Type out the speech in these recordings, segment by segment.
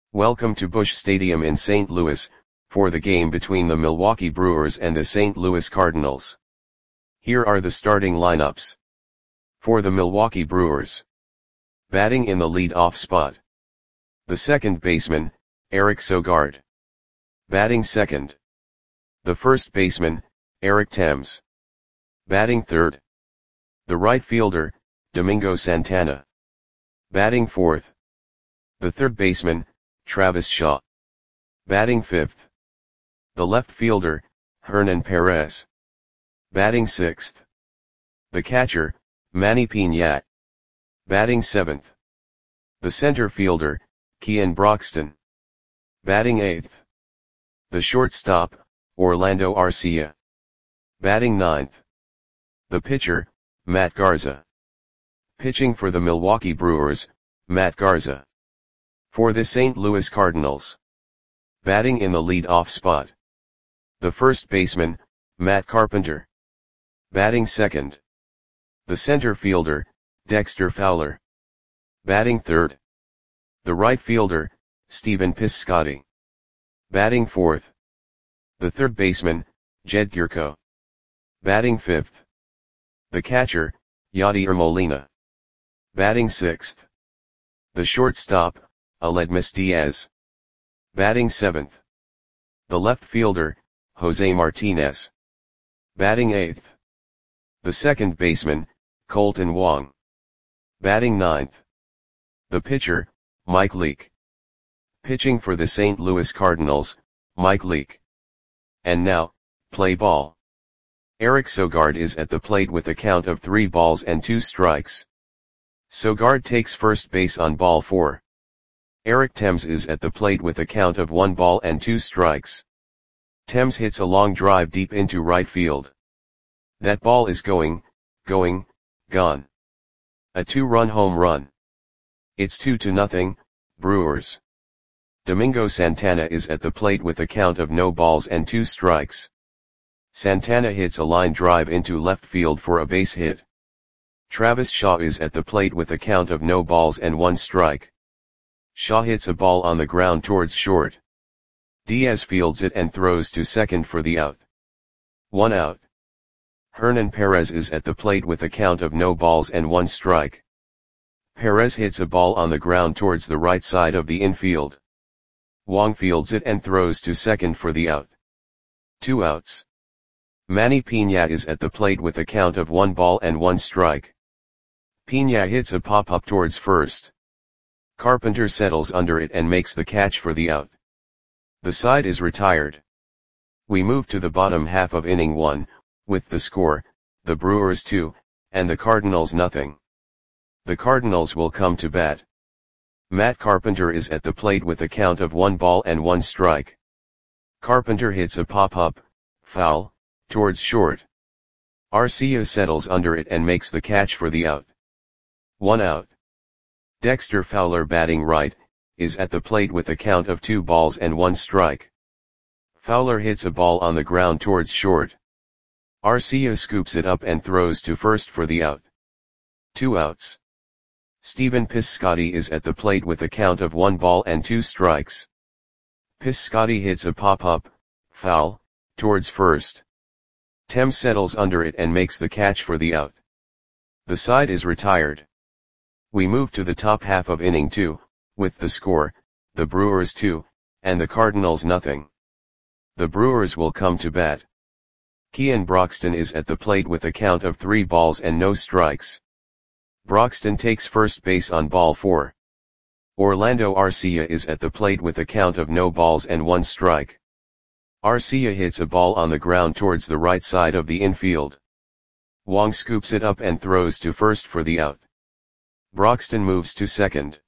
Welcome to Busch Stadium in St. Louis, for the game between the Milwaukee Brewers and the St. Louis Cardinals. Here are the starting lineups. For the Milwaukee Brewers. Batting in the lead-off spot. The second baseman, Eric Sogard. Batting second. The first baseman, Eric Thames. Batting third. The right fielder, Domingo Santana. Batting fourth. The third baseman, Travis Shaw. Batting fifth. The left fielder, Hernan Perez. Batting sixth. The catcher, Manny Piñat. Batting seventh. The center fielder, Kean Broxton. Batting eighth. The shortstop, Orlando Arcia. Batting ninth. The pitcher, Matt Garza. Pitching for the Milwaukee Brewers, Matt Garza. For the St. Louis Cardinals. Batting in the lead-off spot. The first baseman, Matt Carpenter. Batting second. The center fielder, Dexter Fowler. Batting third. The right fielder, Stephen Piscotty. Batting fourth. The third baseman, Jed Gyorko. Batting fifth. The catcher, Yadier Molina. Batting sixth. The shortstop, Aledmys Diaz. Batting seventh. The left fielder, Jose Martinez. Batting eighth. The second baseman, Colton Wong. Batting ninth. The pitcher, Mike Leake. Pitching for the St. Louis Cardinals, Mike Leake. And now, play ball. Eric Sogard is at the plate with a count of 3 balls and 2 strikes. Sogard takes first base on ball 4. Eric Thames is at the plate with a count of 1 ball and 2 strikes. Thames hits a long drive deep into right field. That ball is gone. A 2-run home run. It's 2-0, Brewers. Domingo Santana is at the plate with a count of no balls and 2 strikes. Santana hits a line drive into left field for a base hit. Travis Shaw is at the plate with a count of no balls and 1 strike. Shaw hits a ball on the ground towards short. Diaz fields it and throws to second for the out. 1 out. Hernan Perez is at the plate with a count of no balls and 1 strike. Perez hits a ball on the ground towards the right side of the infield. Wong fields it and throws to second for the out. 2 outs. Manny Piñat is at the plate with a count of 1 ball and 1 strike. Piñat hits a pop-up towards first. Carpenter settles under it and makes the catch for the out. The side is retired. We move to the bottom half of inning 1, with the score, the Brewers 2, and the Cardinals nothing. The Cardinals will come to bat. Matt Carpenter is at the plate with a count of 1 ball and 1 strike. Carpenter hits a pop-up, foul, towards short. Arcia settles under it and makes the catch for the out. 1 out. Dexter Fowler, batting right, is at the plate with a count of 2 balls and 1 strike. Fowler hits a ball on the ground towards short. Arcia scoops it up and throws to first for the out. 2 outs. Stephen Piscotty is at the plate with a count of 1 ball and 2 strikes. Piscotty hits a pop-up, foul, towards first. Thames settles under it and makes the catch for the out. The side is retired. We move to the top half of inning 2, with the score, the Brewers 2, and the Cardinals nothing. The Brewers will come to bat. Kean Broxton is at the plate with a count of 3 balls and no strikes. Broxton takes first base on ball 4. Orlando Arcia is at the plate with a count of no balls and 1 strike. Arcia hits a ball on the ground towards the right side of the infield. Wong scoops it up and throws to first for the out. Broxton moves to second.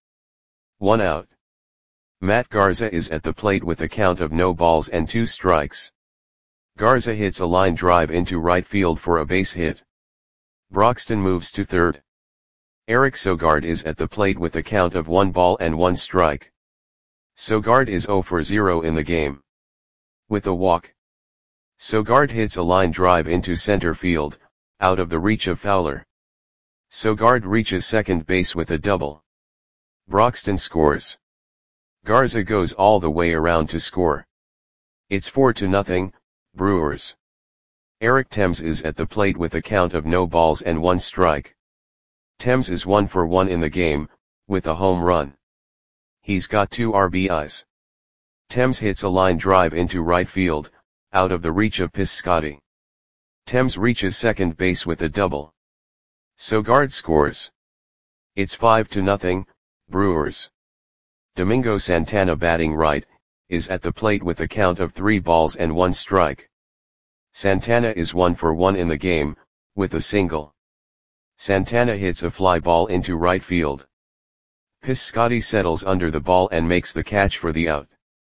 1 out. Matt Garza is at the plate with a count of no balls and 2 strikes. Garza hits a line drive into right field for a base hit. Broxton moves to third. Eric Sogard is at the plate with a count of 1 ball and 1 strike. Sogard is 0 for 0 in the game. With a walk. Sogard hits a line drive into center field, out of the reach of Fowler. Sogard reaches second base with a double. Broxton scores. Garza goes all the way around to score. It's 4-0, Brewers. Eric Thames is at the plate with a count of no balls and 1 strike. Thames is 1 for 1 in the game, with a home run. He's got 2 RBIs. Thames hits a line drive into right field, out of the reach of Piscotty. Thames reaches second base with a double. Sogard scores. It's 5-0, Brewers. Domingo Santana, batting right, is at the plate with a count of 3 balls and 1 strike. Santana is 1 for 1 in the game, with a single. Santana hits a fly ball into right field. Piscotty settles under the ball and makes the catch for the out.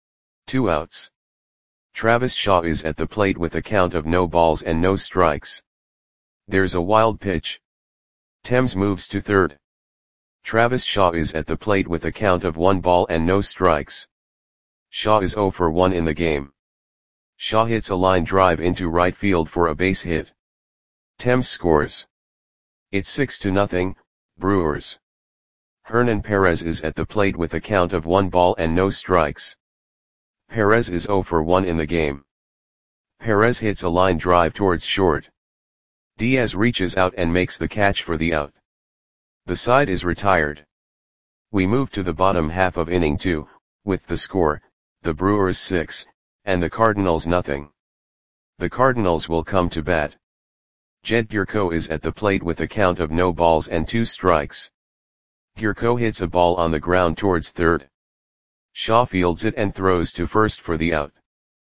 2 outs. Travis Shaw is at the plate with a count of no balls and no strikes. There's a wild pitch. Thames moves to third. Travis Shaw is at the plate with a count of 1 ball and no strikes. Shaw is 0 for 1 in the game. Shaw hits a line drive into right field for a base hit. Thames scores. It's 6-0, Brewers. Hernan Perez is at the plate with a count of 1 ball and no strikes. Perez is 0 for 1 in the game. Perez hits a line drive towards short. Diaz reaches out and makes the catch for the out. The side is retired. We move to the bottom half of inning 2, with the score, the Brewers 6, and the Cardinals nothing. The Cardinals will come to bat. Jed Gyorko is at the plate with a count of no balls and 2 strikes. Gyorko hits a ball on the ground towards third. Shaw fields it and throws to first for the out.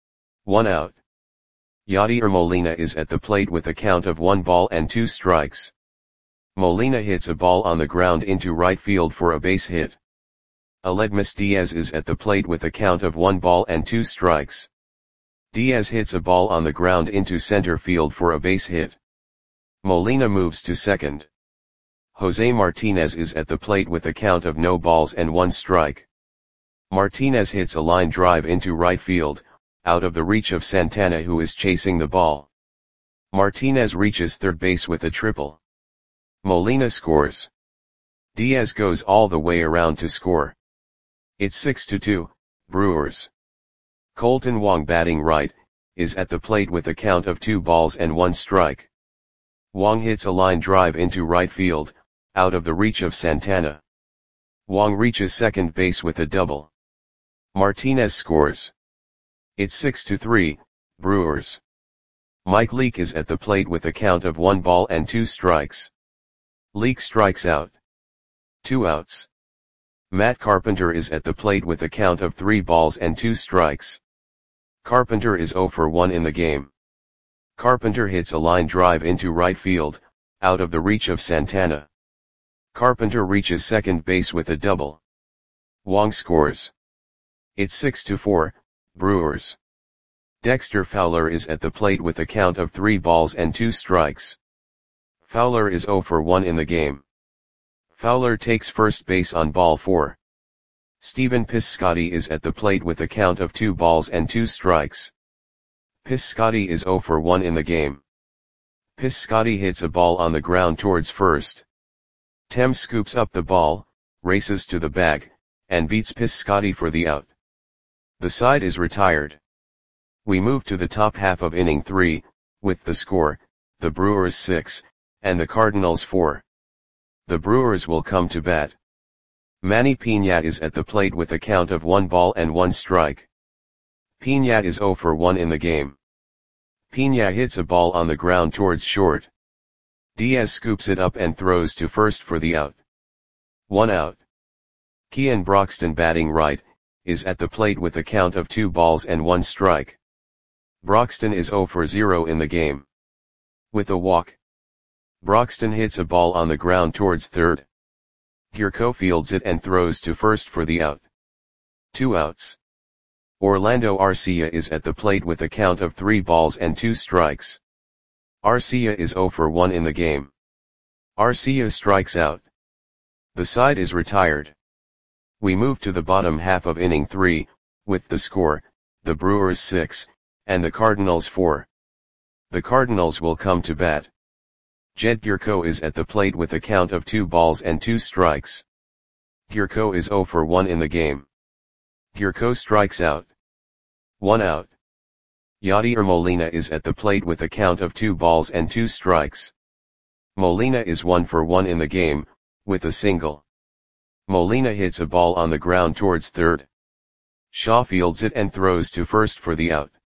1 out. Yadier Molina is at the plate with a count of 1 ball and 2 strikes. Molina hits a ball on the ground into right field for a base hit. Aledmys Diaz is at the plate with a count of 1 ball and 2 strikes. Diaz hits a ball on the ground into center field for a base hit. Molina moves to second. Jose Martinez is at the plate with a count of no balls and 1 strike. Martinez hits a line drive into right field, out of the reach of Santana, who is chasing the ball. Martinez reaches third base with a triple. Molina scores. Diaz goes all the way around to score. It's 6-2, Brewers. Colton Wong, batting right, is at the plate with a count of 2 balls and 1 strike. Wong hits a line drive into right field, out of the reach of Santana. Wong reaches second base with a double. Martinez scores. It's 6-3, Brewers. Mike Leake is at the plate with a count of 1 ball and 2 strikes. Leake strikes out. 2 outs. Matt Carpenter is at the plate with a count of 3 balls and 2 strikes. Carpenter is 0 for 1 in the game. Carpenter hits a line drive into right field, out of the reach of Santana. Carpenter reaches second base with a double. Wong scores. It's 6-4, Brewers. Dexter Fowler is at the plate with a count of 3 balls and 2 strikes. Fowler is 0 for 1 in the game. Fowler takes first base on ball 4. Stephen Piscotty is at the plate with a count of 2 balls and 2 strikes. Piscotty is 0 for 1 in the game. Piscotty hits a ball on the ground towards first. Thames scoops up the ball, races to the bag, and beats Piscotty for the out. The side is retired. We move to the top half of inning 3, with the score, the Brewers 6, and the Cardinals 4. The Brewers will come to bat. Manny Piña is at the plate with a count of 1 ball and 1 strike. Piña is 0 for 1 in the game. Piña hits a ball on the ground towards short. Diaz scoops it up and throws to first for the out. 1 out. Kean Broxton, batting right, is at the plate with a count of 2 balls and 1 strike. Broxton is 0 for 0 in the game. With a walk. Broxton hits a ball on the ground towards third. Gyorko fields it and throws to first for the out. 2 outs. Orlando Arcia is at the plate with a count of 3 balls and 2 strikes. Arcia is 0 for 1 in the game. Arcia strikes out. The side is retired. We move to the bottom half of inning 3, with the score, the Brewers 6, and the Cardinals 4. The Cardinals will come to bat. Jed Gyorko is at the plate with a count of 2 balls and 2 strikes. Gyorko is 0 for 1 in the game. Gurko strikes out. 1 out. Yadier Molina is at the plate with a count of 2 balls and 2 strikes. Molina is 1 for 1 in the game, with a single. Molina hits a ball on the ground towards third. Shaw fields it and throws to first for the out.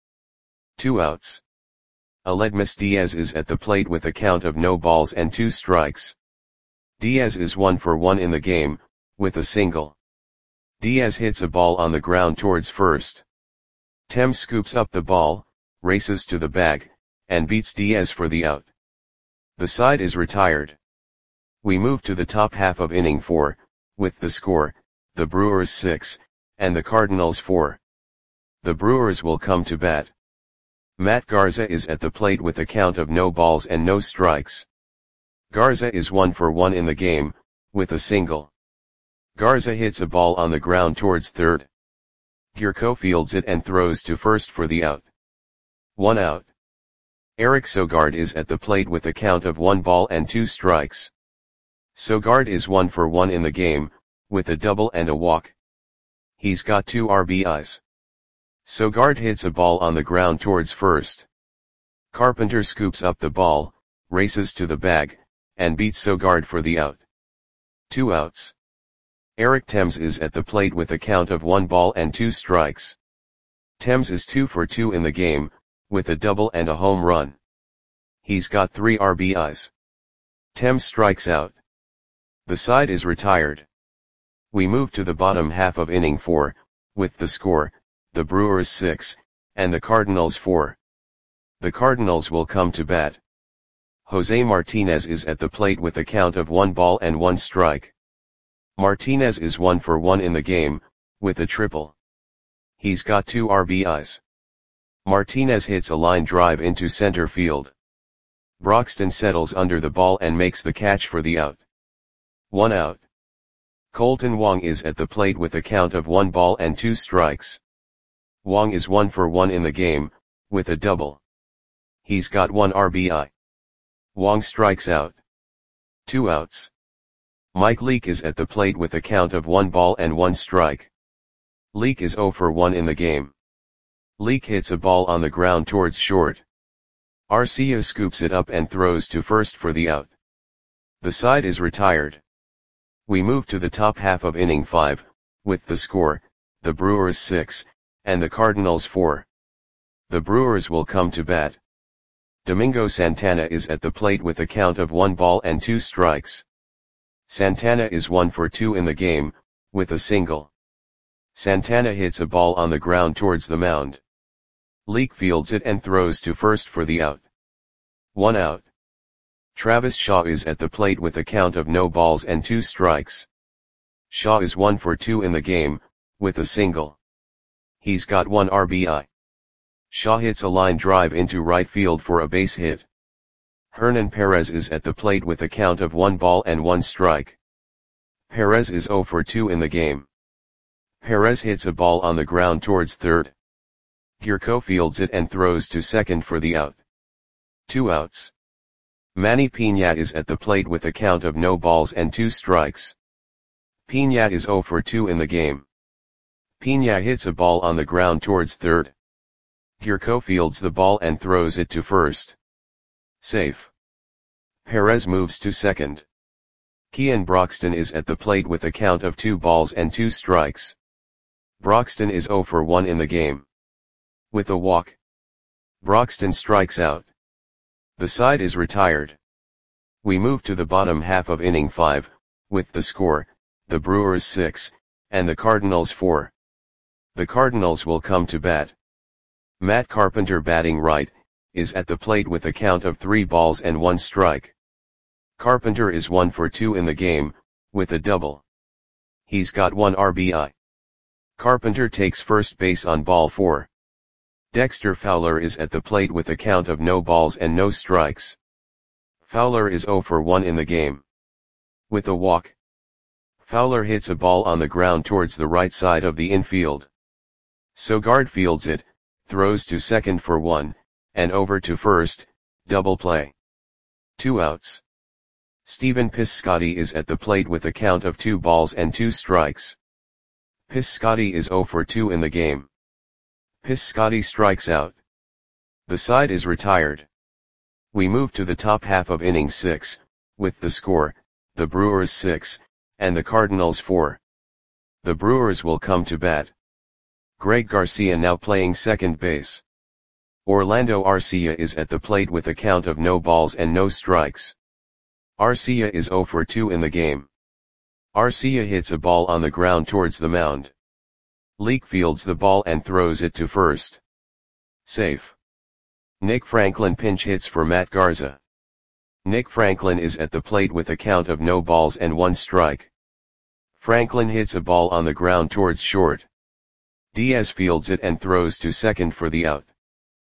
2 outs. Aledmus Diaz is at the plate with a count of no balls and 2 strikes. Diaz is 1 for 1 in the game, with a single. Diaz hits a ball on the ground towards first. Thames scoops up the ball, races to the bag, and beats Diaz for the out. The side is retired. We move to the top half of inning 4, with the score, the Brewers 6, and the Cardinals 4. The Brewers will come to bat. Matt Garza is at the plate with a count of no balls and no strikes. Garza is 1 for 1 in the game, with a single. Garza hits a ball on the ground towards third. Gurko fields it and throws to first for the out. 1 out. Eric Sogard is at the plate with a count of 1 ball and 2 strikes. Sogard is 1 for 1 in the game, with a double and a walk. He's got 2 RBIs. Sogard hits a ball on the ground towards first. Carpenter scoops up the ball, races to the bag, and beats Sogard for the out. 2 outs. Eric Thames is at the plate with a count of 1 ball and 2 strikes. Thames is 2 for 2 in the game, with a double and a home run. He's got 3 RBIs. Thames strikes out. The side is retired. We move to the bottom half of inning 4, with the score, the Brewers 6, and the Cardinals 4. The Cardinals will come to bat. Jose Martinez is at the plate with a count of 1 ball and 1 strike. Martinez is 1 for 1 in the game, with a triple. He's got 2 RBIs. Martinez hits a line drive into center field. Broxton settles under the ball and makes the catch for the out. 1 out. Colton Wong is at the plate with a count of 1 ball and 2 strikes. Wong is 1 for 1 in the game, with a double. He's got 1 RBI. Wong strikes out. 2 outs. Mike Leake is at the plate with a count of 1 ball and 1 strike. Leake is 0 for 1 in the game. Leake hits a ball on the ground towards short. Arcia scoops it up and throws to first for the out. The side is retired. We move to the top half of inning 5, with the score, the Brewers 6, and the Cardinals 4. The Brewers will come to bat. Domingo Santana is at the plate with a count of 1 ball and 2 strikes. Santana is 1 for 2 in the game, with a single. Santana hits a ball on the ground towards the mound. Leake fields it and throws to first for the out. 1 out. Travis Shaw is at the plate with a count of no balls and 2 strikes. Shaw is 1 for 2 in the game, with a single. He's got 1 RBI. Shaw hits a line drive into right field for a base hit. Hernan Perez is at the plate with a count of 1 ball and 1 strike. Perez is 0 for 2 in the game. Perez hits a ball on the ground towards third. Gurko fields it and throws to second for the out. 2 outs. Manny Piña is at the plate with a count of no balls and 2 strikes. Piña is 0 for 2 in the game. Piña hits a ball on the ground towards third. Gurko fields the ball and throws it to first. Safe. Perez moves to second. Kean Broxton is at the plate with a count of 2 balls and 2 strikes. Broxton is 0 for 1 in the game. With a walk, Broxton strikes out. The side is retired. We move to the bottom half of inning 5, with the score, the Brewers 6, and the Cardinals 4. The Cardinals will come to bat. Matt Carpenter, batting right, is at the plate with a count of 3 balls and 1 strike. Carpenter is 1 for 2 in the game, with a double. He's got 1 RBI. Carpenter takes first base on ball 4. Dexter Fowler is at the plate with a count of no balls and no strikes. Fowler is 0 for 1 in the game. With a walk, Fowler hits a ball on the ground towards the right side of the infield. Sogard fields it, throws to second for 1, and over to first, double play. 2 outs. Stephen Piscotty is at the plate with a count of 2 balls and 2 strikes. Piscotty is 0 for 2 in the game. Piscotty strikes out. The side is retired. We move to the top half of inning 6, with the score, the Brewers 6, and the Cardinals 4. The Brewers will come to bat. Greg Garcia now playing second base. Orlando Arcia is at the plate with a count of no balls and no strikes. Arcia is 0 for 2 in the game. Arcia hits a ball on the ground towards the mound. Leake fields the ball and throws it to first. Safe. Nick Franklin pinch hits for Matt Garza. Nick Franklin is at the plate with a count of no balls and 1 strike. Franklin hits a ball on the ground towards short. Diaz fields it and throws to second for the out.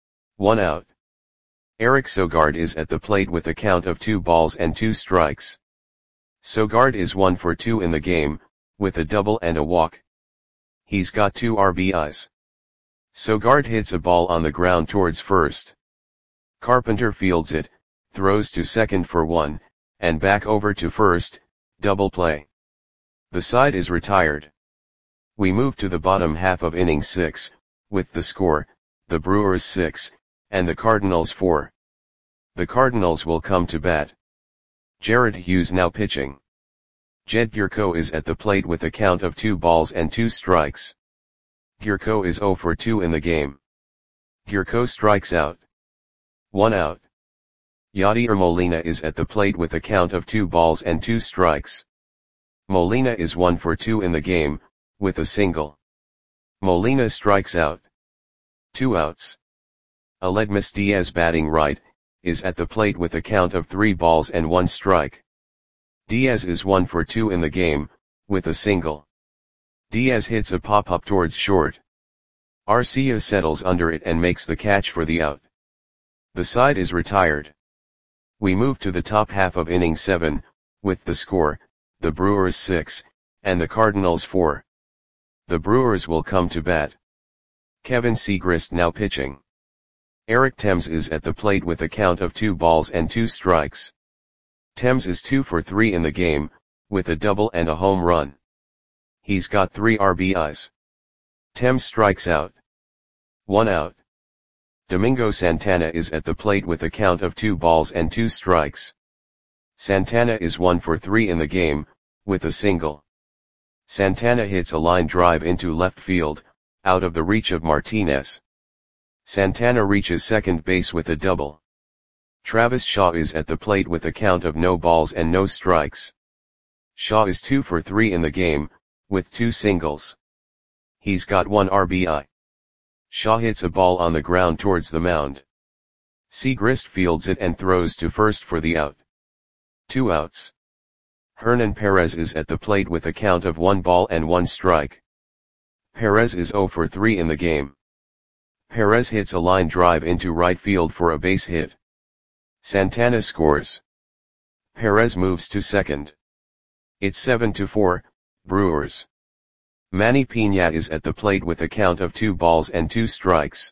1 out. Eric Sogard is at the plate with a count of 2 balls and 2 strikes. Sogard is 1 for 2 in the game, with a double and a walk. He's got 2 RBIs. Sogard hits a ball on the ground towards first. Carpenter fields it, throws to second for 1, and back over to first, double play. The side is retired. We move to the bottom half of inning 6, with the score, the Brewers 6, and the Cardinals 4. The Cardinals will come to bat. Jared Hughes now pitching. Jed Gyorko is at the plate with a count of 2 balls and 2 strikes. Gyorko is 0 for 2 in the game. Gyorko strikes out. 1 out. Yadier Molina is at the plate with a count of 2 balls and 2 strikes. Molina is 1 for 2 in the game, with a single. Molina strikes out. 2 outs. Aledmus Diaz batting right, is at the plate with a count of 3 balls and 1 strike. Diaz is 1 for 2 in the game, with a single. Diaz hits a pop-up towards short. Arcia settles under it and makes the catch for the out. The side is retired. We move to the top half of inning 7, with the score, the Brewers 6, and the Cardinals 4. The Brewers will come to bat. Kevin Segrist now pitching. Eric Thames is at the plate with a count of 2 balls and 2 strikes. Thames is 2 for 3 in the game, with a double and a home run. He's got 3 RBIs. Thames strikes out. 1 out. Domingo Santana is at the plate with a count of 2 balls and 2 strikes. Santana is 1 for 3 in the game, with a single. Santana hits a line drive into left field, out of the reach of Martinez. Santana reaches second base with a double. Travis Shaw is at the plate with a count of no balls and no strikes. Shaw is 2 for 3 in the game, with 2 singles. He's got 1 RBI. Shaw hits a ball on the ground towards the mound. Segrist fields it and throws to first for the out. 2 outs. Hernan Perez is at the plate with a count of 1 ball and 1 strike. Perez is 0 for 3 in the game. Perez hits a line drive into right field for a base hit. Santana scores. Perez moves to second. It's 7-4, Brewers. Manny Piña is at the plate with a count of 2 balls and 2 strikes.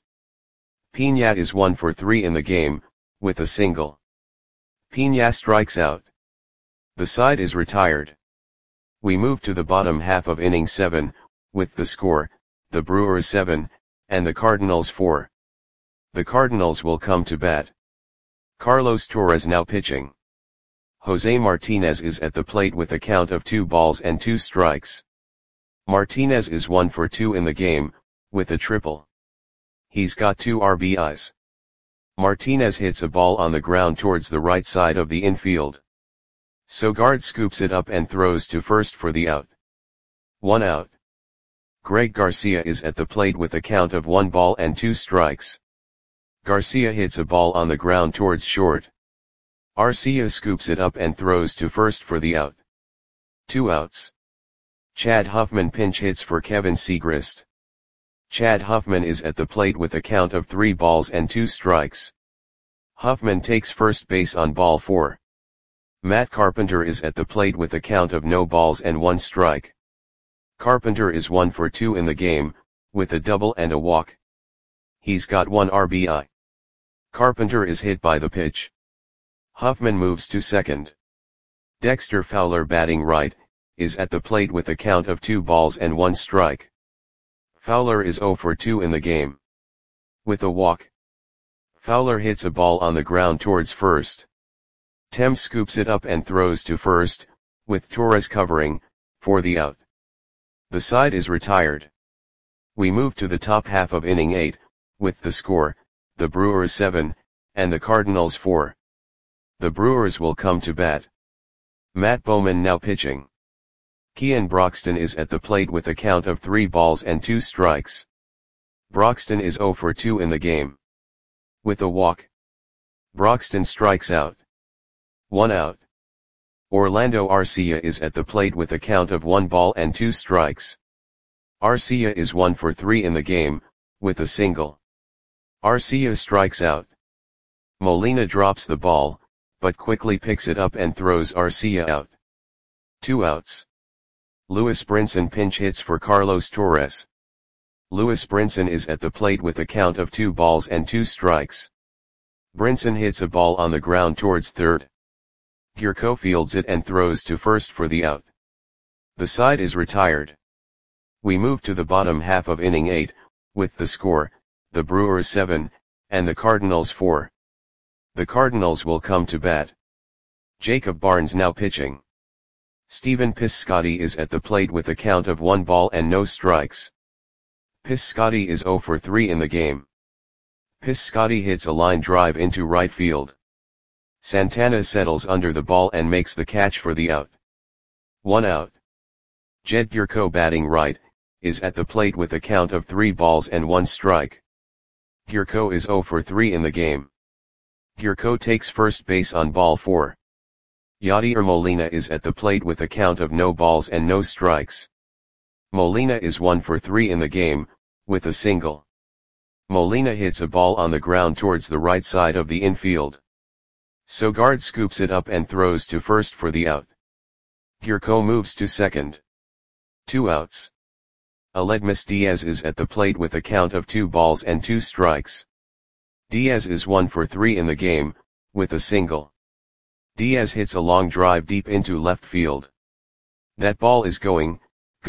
Piña is 1 for 3 in the game, with a single. Piña strikes out. The side is retired. We move to the bottom half of inning 7, with the score, the Brewers 7, and the Cardinals 4. The Cardinals will come to bat. Carlos Torres now pitching. Jose Martinez is at the plate with a count of 2 balls and 2 strikes. Martinez is 1 for 2 in the game, with a triple. He's got 2 RBIs. Martinez hits a ball on the ground towards the right side of the infield. Sogard scoops it up and throws to first for the out. 1 out. Greg Garcia is at the plate with a count of 1 ball and 2 strikes. Garcia hits a ball on the ground towards short. Arcia scoops it up and throws to first for the out. 2 outs. Chad Huffman pinch hits for Kevin Segrist. Chad Huffman is at the plate with a count of 3 balls and 2 strikes. Huffman takes first base on ball 4. Matt Carpenter is at the plate with a count of no balls and 1 strike. Carpenter is 1 for 2 in the game, with a double and a walk. He's got 1 RBI. Carpenter is hit by the pitch. Huffman moves to second. Dexter Fowler batting right, is at the plate with a count of 2 balls and 1 strike. Fowler is 0 for 2 in the game. With a walk, Fowler hits a ball on the ground towards first. Thames scoops it up and throws to first, with Torres covering, for the out. The side is retired. We move to the top half of inning 8, with the score, the Brewers 7, and the Cardinals 4. The Brewers will come to bat. Matt Bowman now pitching. Kean Broxton is at the plate with a count of 3 balls and 2 strikes. Broxton is 0 for 2 in the game. With a walk, Broxton strikes out. 1 out. Orlando Arcia is at the plate with a count of 1 ball and 2 strikes. Arcia is 1 for 3 in the game, with a single. Arcia strikes out. Molina drops the ball, but quickly picks it up and throws Arcia out. 2 outs. Lewis Brinson pinch hits for Carlos Torres. Lewis Brinson is at the plate with a count of 2 balls and 2 strikes. Brinson hits a ball on the ground towards third. Gurko fields it and throws to first for the out. The side is retired. We move to the bottom half of inning 8, with the score, the Brewers 7, and the Cardinals 4. The Cardinals will come to bat. Jacob Barnes now pitching. Stephen Piscotty is at the plate with a count of 1 ball and no strikes. Piscotty is 0 for 3 in the game. Piscotty hits a line drive into right field. Santana settles under the ball and makes the catch for the out. 1 out. Jed Gurko batting right, is at the plate with a count of 3 balls and 1 strike. Gurko is 0 for 3 in the game. Gurko takes first base on ball 4. Yadier Molina is at the plate with a count of no balls and no strikes. Molina is 1 for 3 in the game, with a single. Molina hits a ball on the ground towards the right side of the infield. Sogard scoops it up and throws to first for the out. Gurko moves to second. 2 outs. Aledmus Diaz is at the plate with a count of 2 balls and 2 strikes. Diaz is 1 for 3 in the game, with a single. Diaz hits a long drive deep into left field. That ball is gone.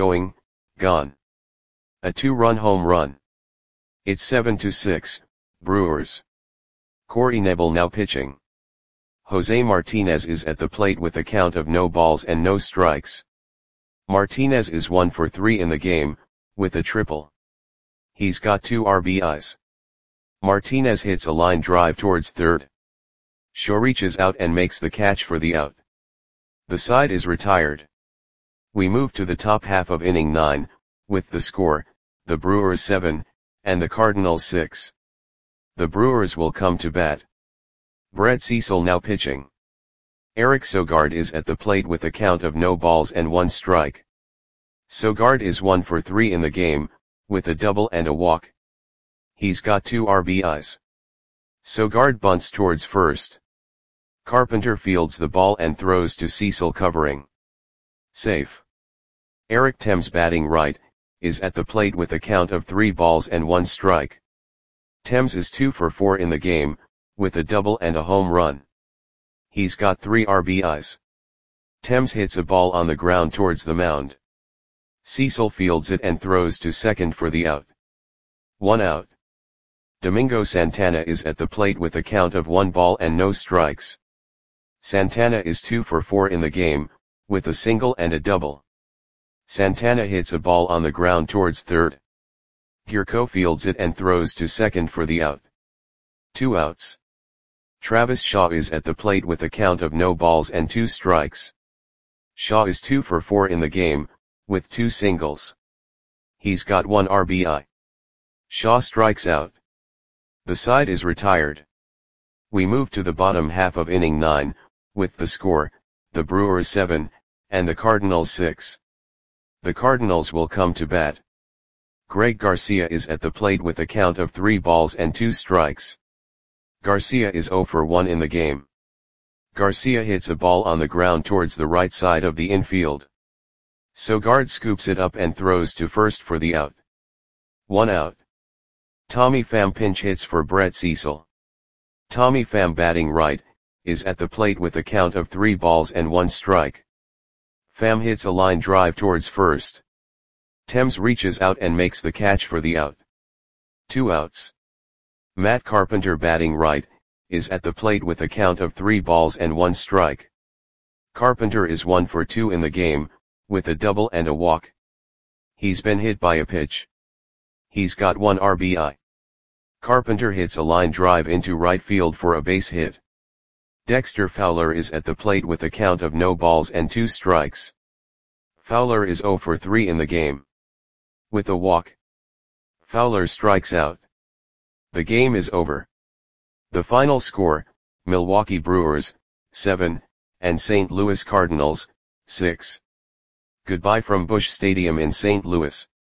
A 2-run home run. It's 7-6, Brewers. Corey Knebel now pitching. Jose Martinez is at the plate with a count of no balls and no strikes. Martinez is 1 for 3 in the game, with a triple. He's got 2 RBIs. Martinez hits a line drive towards third. Shaw reaches out and makes the catch for the out. The side is retired. We move to the top half of inning 9, with the score, the Brewers 7, and the Cardinals 6. The Brewers will come to bat. Brett Cecil now pitching. Eric Sogard is at the plate with a count of no balls and 1 strike. Sogard is 1 for 3 in the game, with a double and a walk. He's got 2 RBIs. Sogard bunts towards first. Carpenter fields the ball and throws to Cecil covering. Safe. Eric Thames batting right, is at the plate with a count of 3 balls and 1 strike. Thames is 2 for 4 in the game, with a double and a home run. He's got 3 RBIs. Thames hits a ball on the ground towards the mound. Cecil fields it and throws to second for the out. 1 out. Domingo Santana is at the plate with a count of 1 ball and no strikes. Santana is 2 for 4 in the game, with a single and a double. Santana hits a ball on the ground towards third. Gurko fields it and throws to second for the out. 2 outs. Travis Shaw is at the plate with a count of no balls and 2 strikes. Shaw is 2 for 4 in the game, with 2 singles. He's got 1 RBI. Shaw strikes out. The side is retired. We move to the bottom half of inning 9, with the score, the Brewers 7, and the Cardinals 6. The Cardinals will come to bat. Greg Garcia is at the plate with a count of 3 balls and 2 strikes. Garcia is 0 for 1 in the game. Garcia hits a ball on the ground towards the right side of the infield. Sogard scoops it up and throws to first for the out. 1 out. Tommy Pham pinch hits for Brett Cecil. Tommy Pham batting right, is at the plate with a count of 3 balls and 1 strike. Pham hits a line drive towards first. Thames reaches out and makes the catch for the out. 2 outs. Matt Carpenter, batting right, is at the plate with a count of 3 balls and 1 strike. Carpenter is 1 for 2 in the game, with a double and a walk. He's been hit by a pitch. He's got 1 RBI. Carpenter hits a line drive into right field for a base hit. Dexter Fowler is at the plate with a count of no balls and 2 strikes. Fowler is 0 for 3 in the game. With a walk, Fowler strikes out. The game is over. The final score, Milwaukee Brewers, 7, and St. Louis Cardinals, 6. Goodbye from Busch Stadium in St. Louis.